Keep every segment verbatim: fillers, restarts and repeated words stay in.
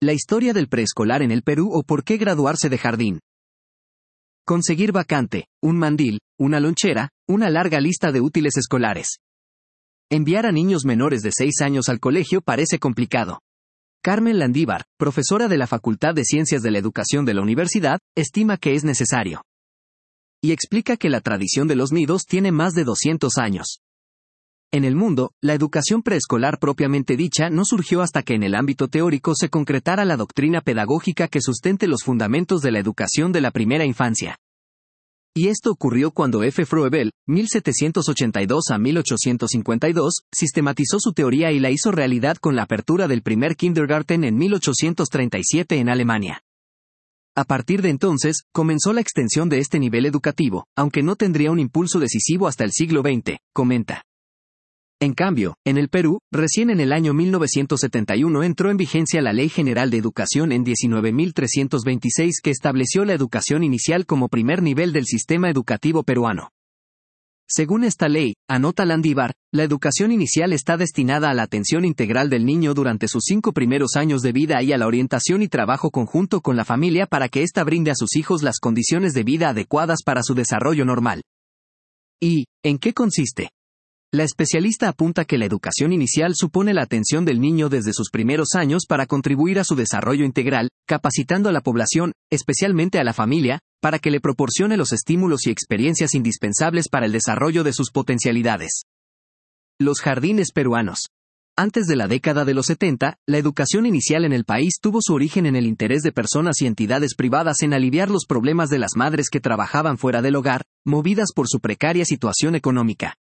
La historia del preescolar en el Perú o por qué graduarse de jardín. Conseguir vacante, un mandil, una lonchera, una larga lista de útiles escolares. Enviar a niños menores de seis años al colegio parece complicado. Carmen Landívar, profesora de la Facultad de Ciencias de la Educación de la universidad, estima que es necesario. Y explica que la tradición de los nidos tiene más de doscientos años. En el mundo, la educación preescolar propiamente dicha no surgió hasta que en el ámbito teórico se concretara la doctrina pedagógica que sustente los fundamentos de la educación de la primera infancia. Y esto ocurrió cuando F. Froebel, mil setecientos ochenta y dos a mil ochocientos cincuenta y dos, sistematizó su teoría y la hizo realidad con la apertura del primer kindergarten en mil ochocientos treinta y siete en Alemania. A partir de entonces, comenzó la extensión de este nivel educativo, aunque no tendría un impulso decisivo hasta el siglo veinte, comenta. En cambio, en el Perú, recién en el año mil novecientos setenta y uno entró en vigencia la Ley General de Educación en diecinueve mil trescientos veintiséis que estableció la educación inicial como primer nivel del sistema educativo peruano. Según esta ley, anota Landívar, la educación inicial está destinada a la atención integral del niño durante sus cinco primeros años de vida y a la orientación y trabajo conjunto con la familia para que ésta brinde a sus hijos las condiciones de vida adecuadas para su desarrollo normal. ¿Y en qué consiste? La especialista apunta que la educación inicial supone la atención del niño desde sus primeros años para contribuir a su desarrollo integral, capacitando a la población, especialmente a la familia, para que le proporcione los estímulos y experiencias indispensables para el desarrollo de sus potencialidades. Los jardines peruanos. Antes de la década de los setenta, la educación inicial en el país tuvo su origen en el interés de personas y entidades privadas en aliviar los problemas de las madres que trabajaban fuera del hogar, movidas por su precaria situación económica.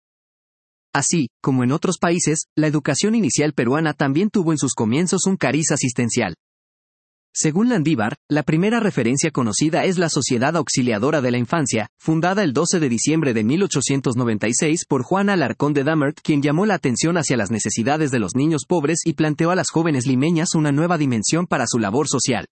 Así, como en otros países, la educación inicial peruana también tuvo en sus comienzos un cariz asistencial. Según Landívar, la primera referencia conocida es la Sociedad Auxiliadora de la Infancia, fundada el doce de diciembre de mil ochocientos noventa y seis por Juan Alarcón de Damert, quien llamó la atención hacia las necesidades de los niños pobres y planteó a las jóvenes limeñas una nueva dimensión para su labor social.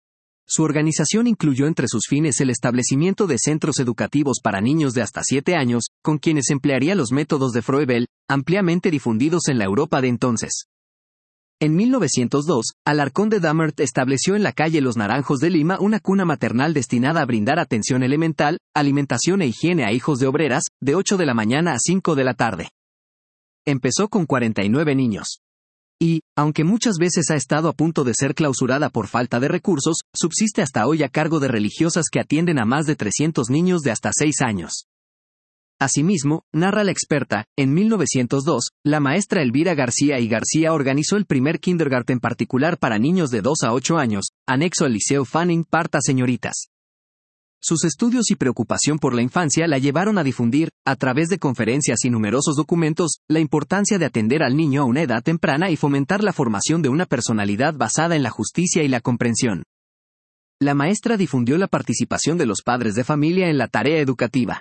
Su organización incluyó entre sus fines el establecimiento de centros educativos para niños de hasta siete años, con quienes emplearía los métodos de Froebel, ampliamente difundidos en la Europa de entonces. En mil novecientos dos, Alarcón de Damert estableció en la calle Los Naranjos de Lima una cuna maternal destinada a brindar atención elemental, alimentación e higiene a hijos de obreras, de ocho de la mañana a cinco de la tarde. Empezó con cuarenta y nueve niños. Y, aunque muchas veces ha estado a punto de ser clausurada por falta de recursos, subsiste hasta hoy a cargo de religiosas que atienden a más de trescientos niños de hasta seis años. Asimismo, narra la experta, en mil novecientos dos, la maestra Elvira García y García organizó el primer kindergarten particular para niños de dos a ocho años, anexo al Liceo Fanning Parta Señoritas. Sus estudios y preocupación por la infancia la llevaron a difundir, a través de conferencias y numerosos documentos, la importancia de atender al niño a una edad temprana y fomentar la formación de una personalidad basada en la justicia y la comprensión. La maestra difundió la participación de los padres de familia en la tarea educativa.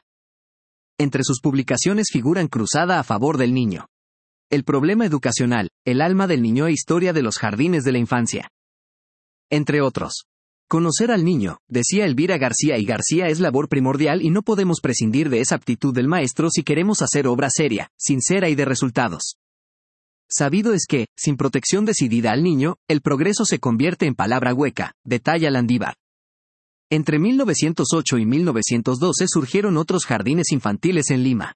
Entre sus publicaciones figuran Cruzada a favor del niño, El problema educacional, El alma del niño e Historia de los jardines de la infancia, entre otros. Conocer al niño, decía Elvira García y García, es labor primordial y no podemos prescindir de esa aptitud del maestro si queremos hacer obra seria, sincera y de resultados. Sabido es que, sin protección decidida al niño, el progreso se convierte en palabra hueca, detalla Landívar. Entre mil novecientos ocho y mil novecientos doce surgieron otros jardines infantiles en Lima.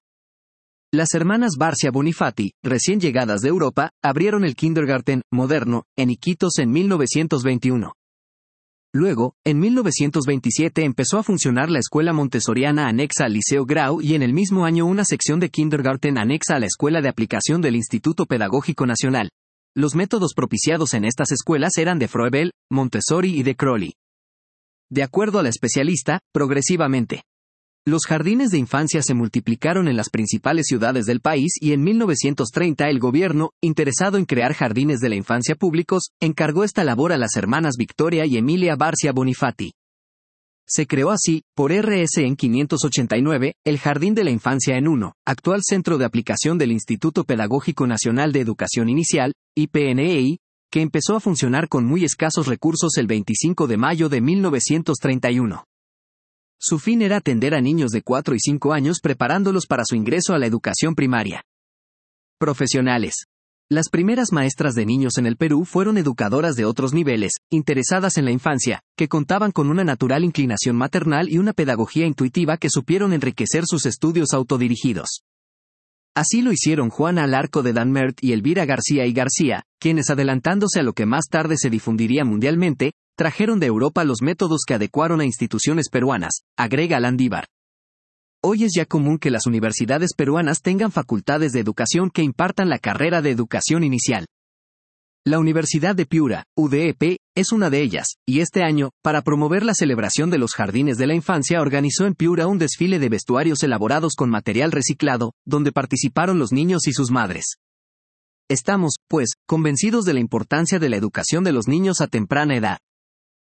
Las hermanas Barcia Bonifati, recién llegadas de Europa, abrieron el kindergarten moderno en Iquitos en mil novecientos veintiuno. Luego, en mil novecientos veintisiete empezó a funcionar la escuela montessoriana anexa al Liceo Grau y en el mismo año una sección de kindergarten anexa a la Escuela de Aplicación del Instituto Pedagógico Nacional. Los métodos propiciados en estas escuelas eran de Froebel, Montessori y de Crowley. De acuerdo a la especialista, progresivamente. Los jardines de infancia se multiplicaron en las principales ciudades del país y en mil novecientos treinta el gobierno, interesado en crear jardines de la infancia públicos, encargó esta labor a las hermanas Victoria y Emilia Barcia Bonifati. Se creó así, por R S en quinientos ochenta y nueve, el Jardín de la Infancia en uno, actual Centro de Aplicación del Instituto Pedagógico Nacional de Educación Inicial, I P N E I, que empezó a funcionar con muy escasos recursos el veinticinco de mayo de mil novecientos treinta y uno. Su fin era atender a niños de cuatro y cinco años preparándolos para su ingreso a la educación primaria. Profesionales. Las primeras maestras de niños en el Perú fueron educadoras de otros niveles, interesadas en la infancia, que contaban con una natural inclinación maternal y una pedagogía intuitiva que supieron enriquecer sus estudios autodirigidos. Así lo hicieron Juana Alarco de Danmert y Elvira García y García, quienes adelantándose a lo que más tarde se difundiría mundialmente, trajeron de Europa los métodos que adecuaron a instituciones peruanas, agrega Landívar. Hoy es ya común que las universidades peruanas tengan facultades de educación que impartan la carrera de educación inicial. La Universidad de Piura, U D E P, es una de ellas, y este año, para promover la celebración de los Jardines de la Infancia, organizó en Piura un desfile de vestuarios elaborados con material reciclado, donde participaron los niños y sus madres. Estamos, pues, convencidos de la importancia de la educación de los niños a temprana edad.